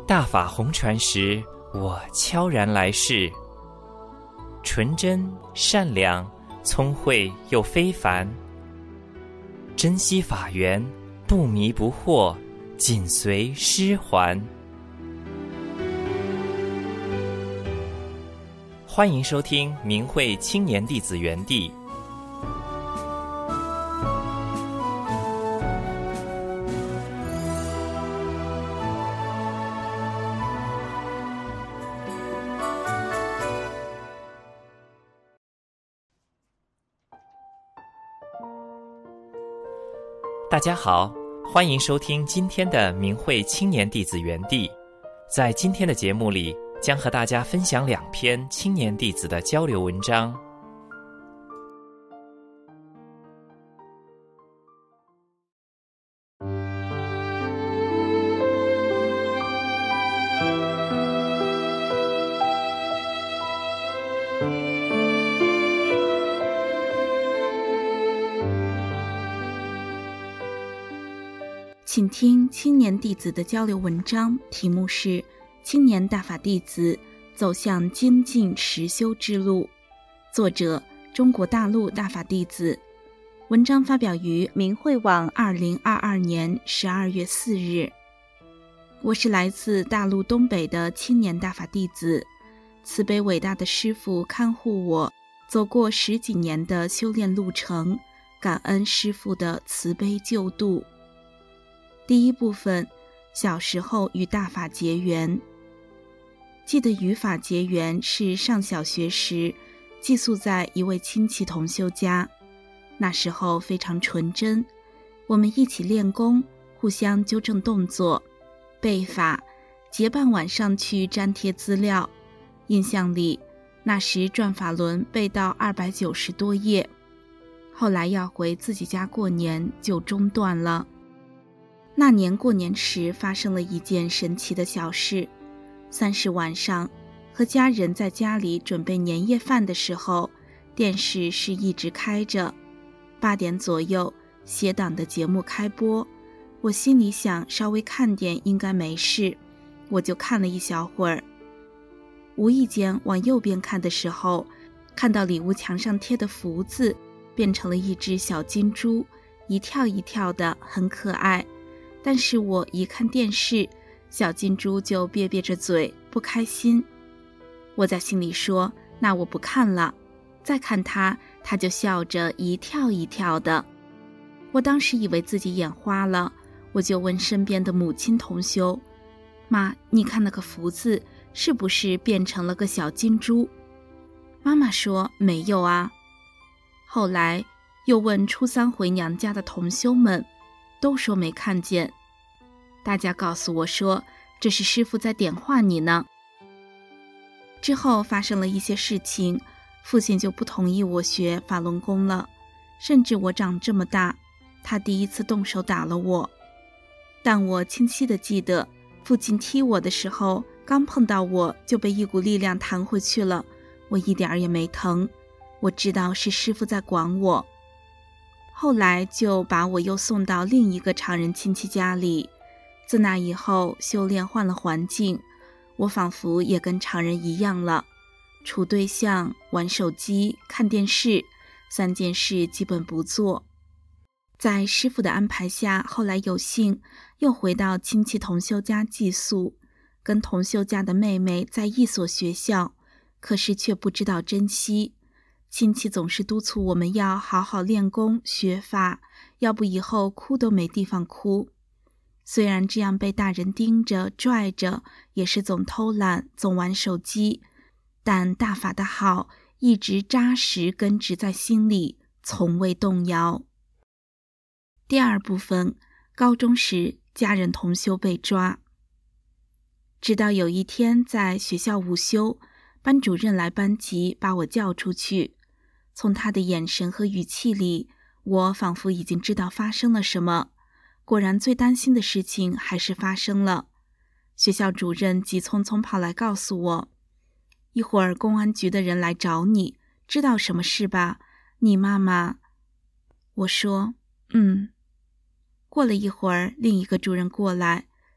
大法红传时，我悄然来世，纯真善良，聪慧又非凡，珍惜法缘，不迷不惑，紧随师还。欢迎收听明慧青年弟子园地。大家好，欢迎收听今天的明慧青年弟子园地。在今天的节目里，将和大家分享2篇青年弟子的交流文章。 请听青年弟子的交流文章，题目是青年大法弟子走向精进实修之路，作者中国大陆大法弟子。文章发表于明慧网2022年12月4日。我是来自大陆东北的青年大法弟子，慈悲伟大的师父看护我走过10几年的修炼路程，感恩师父的慈悲救度。第一部分，小时候与大法结缘。记得与法结缘是上小学时寄宿在一位亲戚同修家，那时候非常纯真，我们一起练功，互相纠正动作，背法，结伴晚上去粘贴资料。印象里，那时转法轮背到290多页，后来要回自己家过年就中断了。那年过年时发生了一件神奇的小事，30晚上和家人在家里准备年夜饭的时候，电视是一直开着，8点左右协党的节目开播，我心里想稍微看点应该没事，我就看了一小会儿。无意间往右边看的时候，看到里屋墙上贴的福字变成了一只小金猪，一跳一跳的，很可爱。但是我一看电视，小金猪就瘪瘪着嘴，不开心。我在心里说，那我不看了。再看它就笑着一跳一跳的。我当时以为自己眼花了，我就问身边的母亲同修，妈，你看那个福字是不是变成了个小金猪？妈妈说没有啊。后来又问初3回娘家的同修们，都说没看见。大家告诉我说，这是师父在点化你呢。之后发生了一些事情，父亲就不同意我学法轮功了，甚至我长这么大，他第一次动手打了我。但我清晰地记得，父亲踢我的时候，刚碰到我就被一股力量弹回去了，我一点也没疼。我知道是师父在管我。后来就把我又送到另一个常人亲戚家里，自那以后修炼换了环境，我仿佛也跟常人一样了，处对象、玩手机、看电视，3件事基本不做。在师父的安排下，后来有幸又回到亲戚同修家寄宿，跟同修家的妹妹在一所学校，可是却不知道珍惜。亲戚总是督促我们要好好练功学法，要不以后哭都没地方哭。虽然这样被大人盯着拽着，也是总偷懒总玩手机，但大法的好一直扎实根植在心里，从未动摇。第二部分，高中时家人同修被抓。直到有一天在学校午休，班主任来班级把我叫出去，从他的眼神和语气里，我仿佛已经知道发生了什么。果然最担心的事情还是发生了。学校主任急匆匆跑来告诉我，一会儿公安局的人来找你，知道什么事吧？你妈妈。我说过了一会儿，另一个主任过来，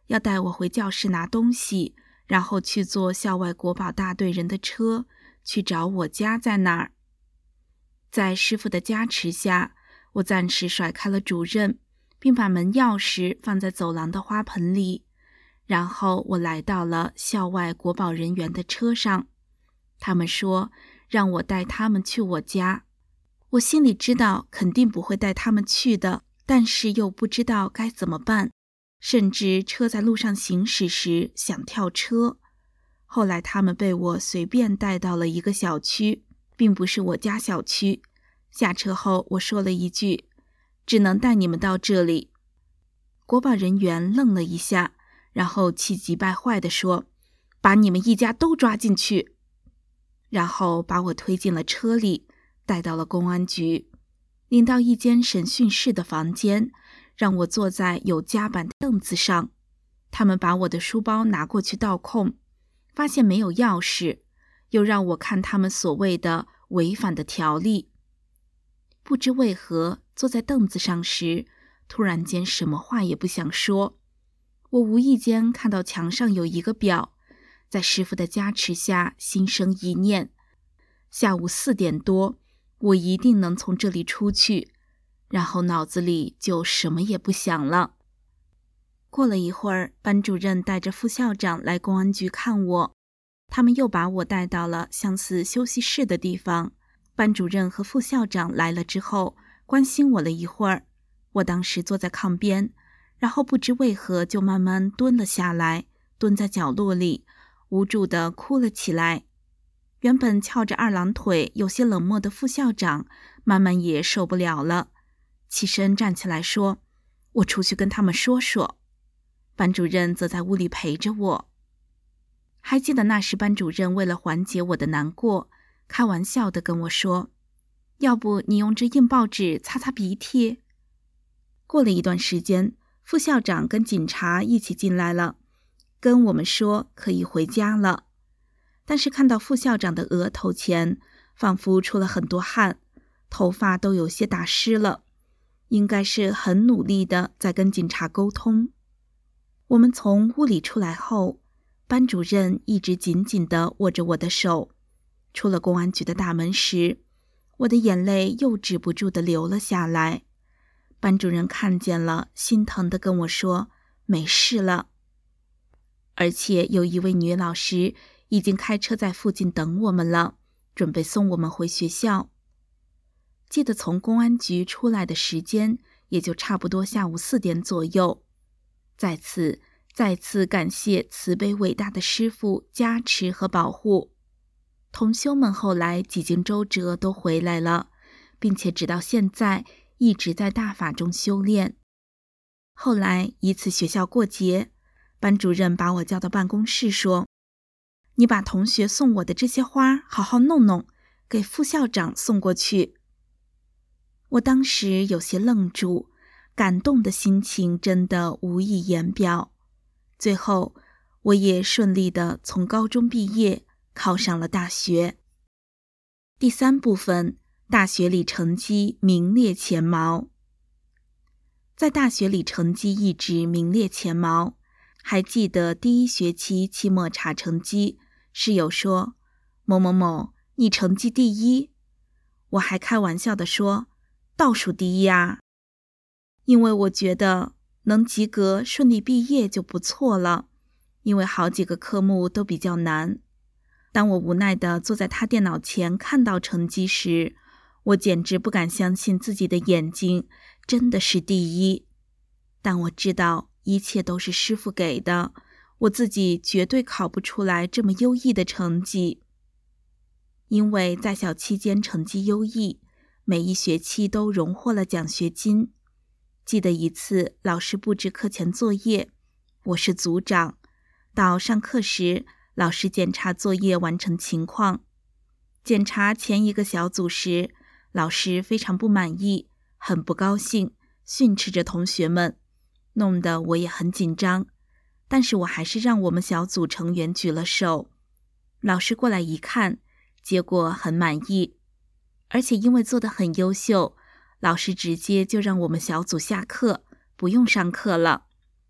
要带我回教室拿东西，然后去坐校外国保大队人的车，去找我家在哪儿。在师父的加持下，我暂时甩开了主任，并把门钥匙放在走廊的花盆里。然后我来到了校外国保人员的车上，他们说让我带他们去我家。我心里知道肯定不会带他们去的，但是又不知道该怎么办，甚至车在路上行驶时想跳车。后来他们被我随便带到了一个小区，并不是我家小区。下车后我说了一句，只能带你们到这里。国保人员愣了一下，然后气急败坏地说，把你们一家都抓进去。然后把我推进了车里，带到了公安局，领到一间审讯室的房间，让我坐在有夹板的凳子上。他们把我的书包拿过去倒空，发现没有钥匙，又让我看他们所谓的违反的条例。不知为何，坐在凳子上时，突然间什么话也不想说。我无意间看到墙上有一个表，在师父的加持下，心生一念，下午4点多，我一定能从这里出去，然后脑子里就什么也不想了。过了一会儿，班主任带着副校长来公安局看我，他们又把我带到了像似休息室的地方。班主任和副校长来了之后，关心我了一会儿。我当时坐在炕边，然后不知为何就慢慢蹲了下来，蹲在角落里，无助地哭了起来。原本翘着2郎腿有些冷漠的副校长慢慢也受不了了，起身站起来说，我出去跟他们说说。班主任则在屋里陪着我。还记得那时班主任为了缓解我的难过，开玩笑地跟我说，要不你用这硬报纸擦擦鼻涕。过了一段时间，副校长跟警察一起进来了，跟我们说可以回家了。但是看到副校长的额头前仿佛出了很多汗，头发都有些打湿了，应该是很努力的在跟警察沟通。我们从屋里出来后，班主任一直紧紧地握着我的手。出了公安局的大门时，我的眼泪又止不住地流了下来。班主任看见了，心疼地跟我说，没事了。而且有一位女老师已经开车在附近等我们了，准备送我们回学校。记得从公安局出来的时间，也就差不多下午4点左右。再次感谢慈悲伟大的师父加持和保护。同修们后来几经周折都回来了，并且直到现在一直在大法中修炼。后来一次学校过节，班主任把我叫到办公室说，你把同学送我的这些花好好弄弄，给副校长送过去。我当时有些愣住，感动的心情真的无以言表。最后我也顺利地从高中毕业，考上了大学。第3部分，大学里成绩名列前茅。在大学里成绩一直名列前茅。还记得第1学期期末查成绩，室友说，某某某，你成绩第1。我还开玩笑地说，倒数第1啊。因为我觉得能及格顺利毕业就不错了，因为好几个科目都比较难。当我无奈地坐在他电脑前看到成绩时，我简直不敢相信自己的眼睛，真的是第1。但我知道一切都是师父给的，我自己绝对考不出来这么优异的成绩。因为在校期间成绩优异，每一学期都荣获了奖学金。记得一次老师布置课前作业，我是组长，到上课时老师检查作业完成情况。检查前一个小组时，老师非常不满意，很不高兴，训斥着同学们，弄得我也很紧张。但是我还是让我们小组成员举了手。老师过来一看，结果很满意，而且因为做得很优秀，老师直接就让我们小组下课，不用上课了。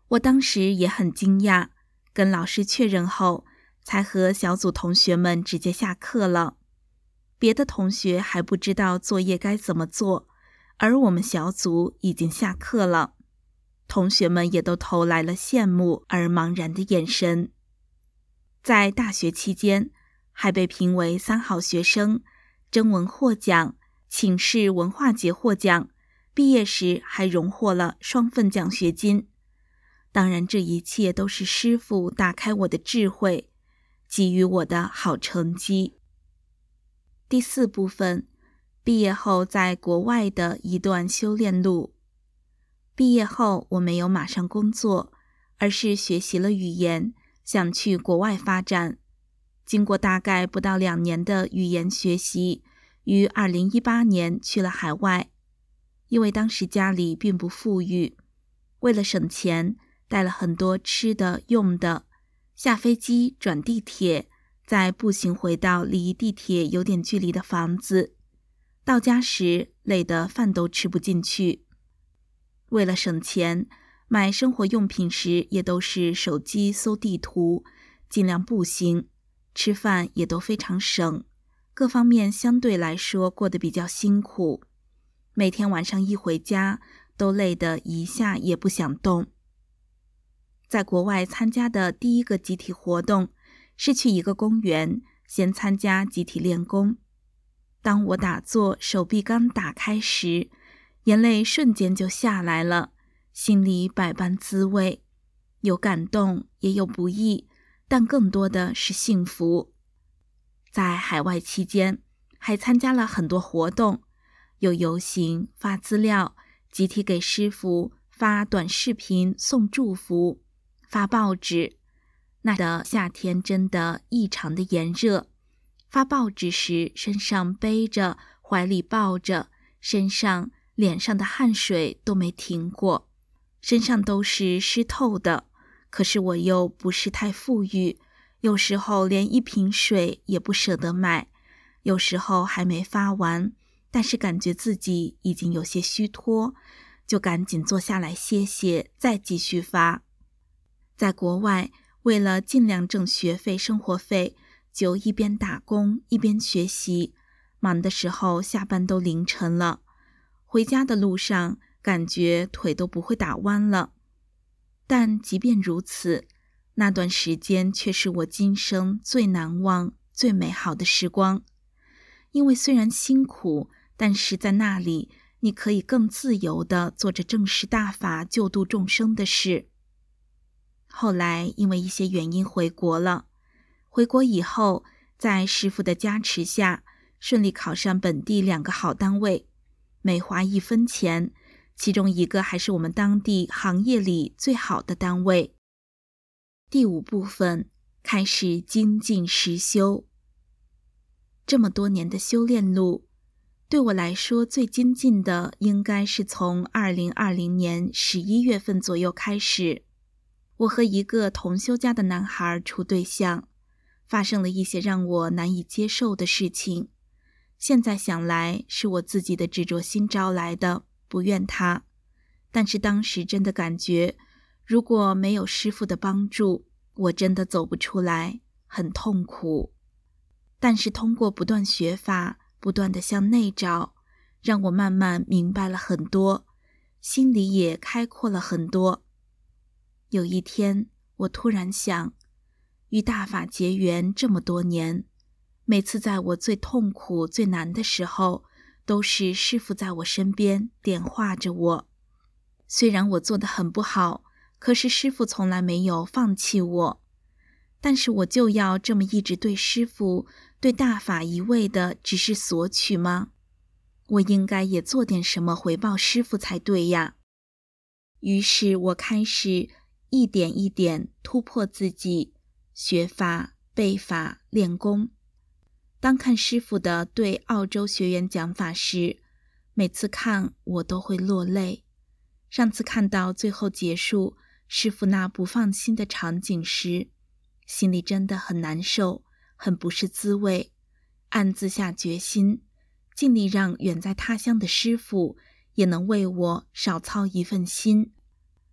我当时也很惊讶，跟老师确认后，才和小组同学们直接下课了。别的同学还不知道作业该怎么做，而我们小组已经下课了。同学们也都投来了羡慕而茫然的眼神。在大学期间，还被评为3好学生，征文获奖，寝室文化节获奖，毕业时还荣获了双份奖学金。当然，这一切都是师父打开我的智慧，给予我的好成绩。第4部分，毕业后在国外的一段修炼路。毕业后，我没有马上工作，而是学习了语言，想去国外发展。经过大概不到2年的语言学习，于2018年去了海外。因为当时家里并不富裕，为了省钱，带了很多吃的用的，下飞机转地铁，再步行回到离地铁有点距离的房子。到家时累得饭都吃不进去。为了省钱，买生活用品时也都是手机搜地图，尽量步行，吃饭也都非常省，各方面相对来说过得比较辛苦。每天晚上一回家，都累得一下也不想动。在国外参加的第一个集体活动，是去一个公园，先参加集体练功。当我打坐，手臂刚打开时，眼泪瞬间就下来了，心里百般滋味，有感动，也有不易，但更多的是幸福。在海外期间，还参加了很多活动，有游行、发资料，集体给师父发短视频送祝福，发报纸。那的夏天真的异常的炎热，发报纸时身上背着，怀里抱着，身上脸上的汗水都没停过，身上都是湿透的。可是我又不是太富裕，有时候连一瓶水也不舍得买，有时候还没发完，但是感觉自己已经有些虚脱，就赶紧坐下来歇歇，再继续发。在国外，为了尽量挣学费、生活费，就一边打工一边学习，忙的时候下班都凌晨了，回家的路上感觉腿都不会打弯了。但即便如此，那段时间却是我今生最难忘、最美好的时光。因为虽然辛苦，但是在那里你可以更自由地做着正视大法、救度众生的事。后来因为一些原因回国了，回国以后，在师父的加持下，顺利考上本地2个好单位，没花1分钱，其中一个还是我们当地行业里最好的单位。第5部分，开始精进实修。这么多年的修炼路，对我来说最精进的应该是从2020年11月份左右开始。我和一个同修家的男孩处对象，发生了一些让我难以接受的事情。现在想来，是我自己的执着心招来的，不怨他。但是当时真的感觉，如果没有师父的帮助，我真的走不出来，很痛苦。但是通过不断学法，不断地向内找，让我慢慢明白了很多，心里也开阔了很多。有一天，我突然想，与大法结缘这么多年，每次在我最痛苦、最难的时候，都是师父在我身边点化着我。虽然我做得很不好，可是师父从来没有放弃我。但是我就要这么一直对师父、对大法一味的只是索取吗？我应该也做点什么回报师父才对呀。于是我开始一点一点突破自己，学法、背法、练功。当看师父的对澳洲学员讲法时，每次看我都会落泪。上次看到最后结束，师父那不放心的场景时，心里真的很难受，很不是滋味，暗自下决心，尽力让远在他乡的师父也能为我少操一份心。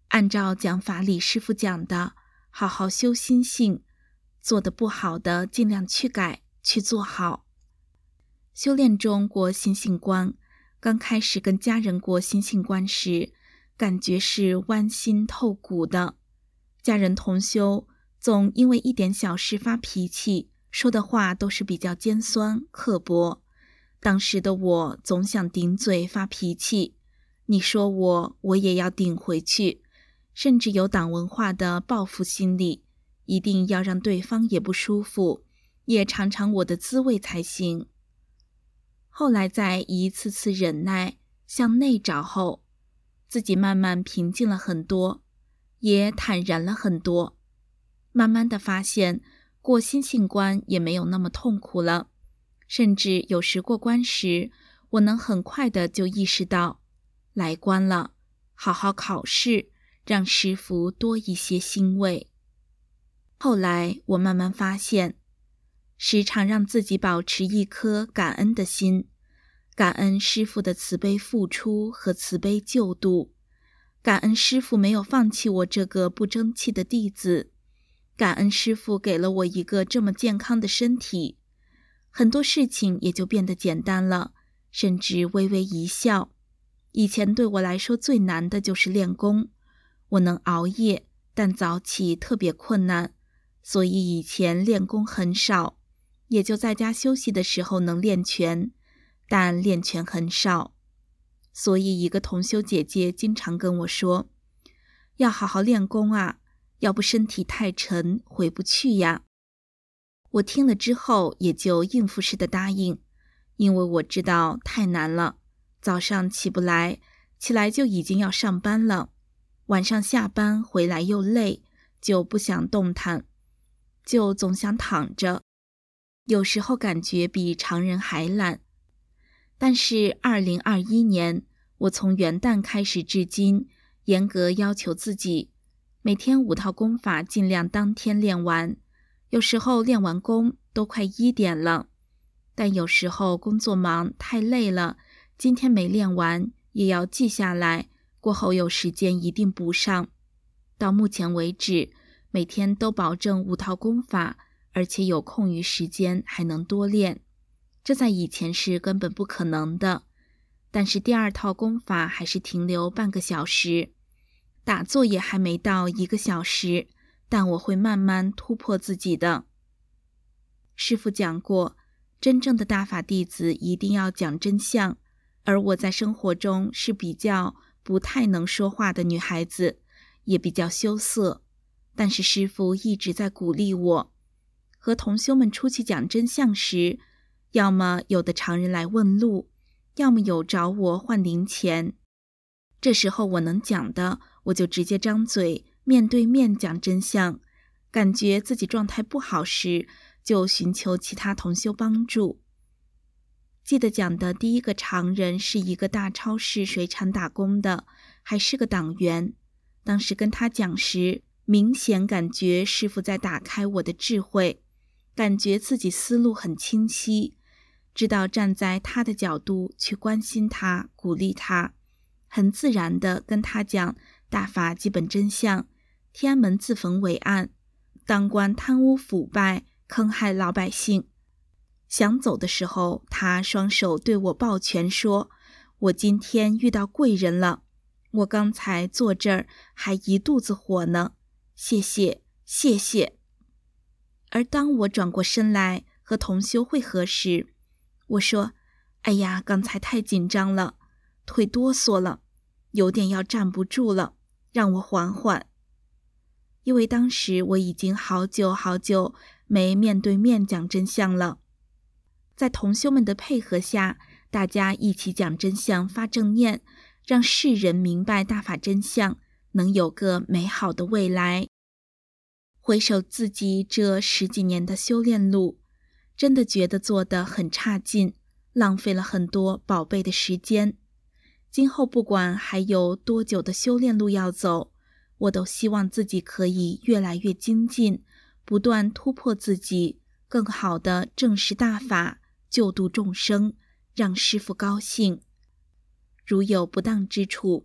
按照讲法里师父讲的，好好修心性，做得不好的尽量去改，去做好。修炼中过心性关，刚开始跟家人过心性关时，感觉是剜心透骨的。家人同修总因为一点小事发脾气，说的话都是比较尖酸刻薄。当时的我总想顶嘴发脾气，你说我也要顶回去，甚至有党文化的报复心理，一定要让对方也不舒服，也尝尝我的滋味才行。后来在一次次忍耐向内找后，自己慢慢平静了很多，也坦然了很多。慢慢的发现过心性关也没有那么痛苦了，甚至有时过关时，我能很快的就意识到来关了，好好考试，让师父多一些欣慰。后来我慢慢发现，时常让自己保持一颗感恩的心，感恩师父的慈悲付出和慈悲救度，感恩师父没有放弃我这个不争气的弟子，感恩师父给了我一个这么健康的身体，很多事情也就变得简单了，甚至微微一笑。以前对我来说最难的就是练功，我能熬夜，但早起特别困难，所以以前练功很少，也就在家休息的时候能练拳，但练拳很少。所以一个同修姐姐经常跟我说，要好好练功啊，要不身体太沉回不去呀。我听了之后也就应付式的答应，因为我知道太难了，早上起不来，起来就已经要上班了，晚上下班回来又累，就不想动弹，就总想躺着，有时候感觉比常人还懒。但是2021年，我从元旦开始至今，严格要求自己，每天5套功法尽量当天练完，有时候练完功都快1点了，但有时候工作忙太累了，今天没练完也要记下来，过后有时间一定补上。到目前为止，每天都保证5套功法，而且有空余时间还能多练，这在以前是根本不可能的。但是第2套功法还是停留半个小时，打坐也还没到1个小时，但我会慢慢突破自己的。师父讲过，真正的大法弟子一定要讲真相，而我在生活中是比较不太能说话的女孩子，也比较羞涩，但是师父一直在鼓励我。和同修们出去讲真相时，要么有的常人来问路，要么有找我换零钱。这时候我能讲的，我就直接张嘴面对面讲真相，感觉自己状态不好时，就寻求其他同修帮助。记得讲的第一个常人是一个大超市水产打工的，还是个党员。当时跟他讲时，明显感觉师父在打开我的智慧，感觉自己思路很清晰，知道站在他的角度去关心他，鼓励他，很自然地跟他讲大法基本真相，天安门自焚伟案，当官贪污腐败，坑害老百姓。想走的时候，他双手对我抱拳说，我今天遇到贵人了，我刚才坐这儿还一肚子火呢，谢谢谢谢。而当我转过身来和同修会合时，我说，哎呀，刚才太紧张了，腿哆嗦了，有点要站不住了，让我缓缓。因为当时我已经好久好久没面对面讲真相了。在同修们的配合下，大家一起讲真相，发正念，让世人明白大法真相，能有个美好的未来。回首自己这10几年的修炼路，真的觉得做得很差劲，浪费了很多宝贝的时间。今后不管还有多久的修炼路要走，我都希望自己可以越来越精进，不断突破自己，更好地证实大法，救度众生，让师父高兴。如有不当之处，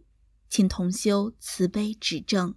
请同修慈悲指正。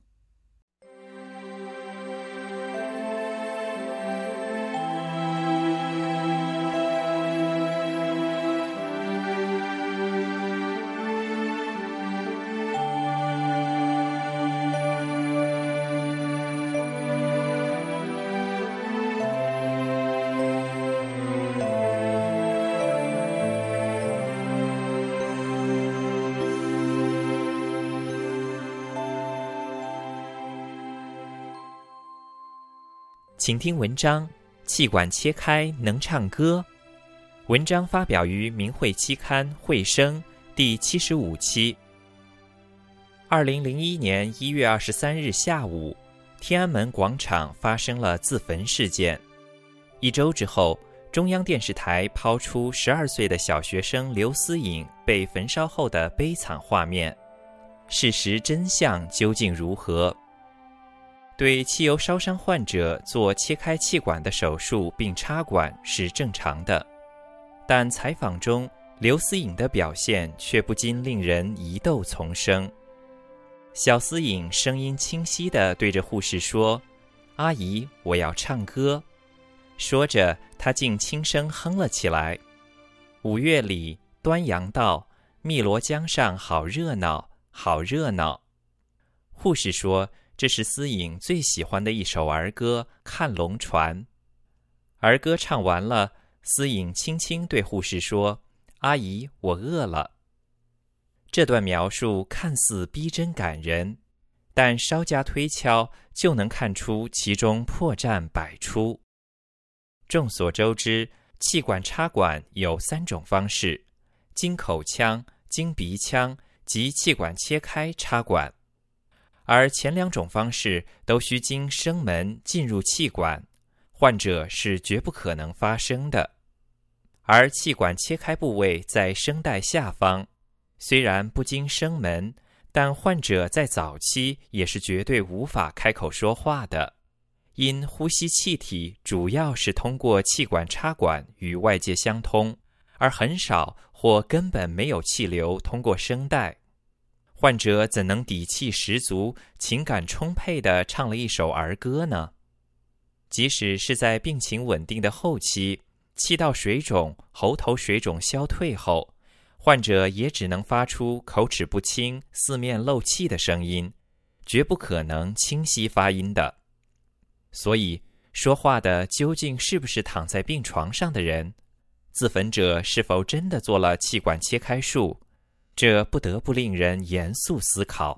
请听文章：气管切开能唱歌。文章发表于明慧期刊慧生第75期。2001年1月23日下午，天安门广场发生了自焚事件。1周之后，中央电视台抛出12岁的小学生刘思颖被焚烧后的悲惨画面。事实真相究竟如何？对汽油烧伤患者做切开气管的手术并插管是正常的，但采访中刘思颖的表现却不禁令人疑窦丛生。小思颖声音清晰地对着护士说：“阿姨，我要唱歌。”说着，她竟轻声哼了起来。5月里，端阳道，汨罗江上好热闹，好热闹。护士说，这是思颖最喜欢的一首儿歌《看龙船》。儿歌唱完了，思颖轻轻对护士说：“阿姨，我饿了。”这段描述看似逼真感人，但稍加推敲就能看出其中破绽百出。众所周知，气管插管有3种方式：经口腔、经鼻腔及气管切开插管。而前2种方式都需经声门进入气管，患者是绝不可能发声的。而气管切开部位在声带下方，虽然不经声门，但患者在早期也是绝对无法开口说话的，因呼吸气体主要是通过气管插管与外界相通，而很少或根本没有气流通过声带。患者怎能底气十足、情感充沛地唱了一首儿歌呢？即使是在病情稳定的后期，气道水肿、喉头水肿消退后，患者也只能发出口齿不清、四面漏气的声音，绝不可能清晰发音的。所以，说话的究竟是不是躺在病床上的人？自焚者是否真的做了气管切开术？这不得不令人严肃思考。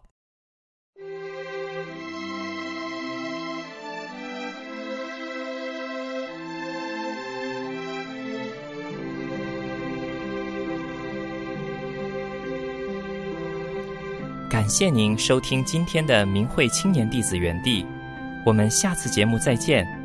感谢您收听今天的明慧青年弟子园地，我们下次节目再见。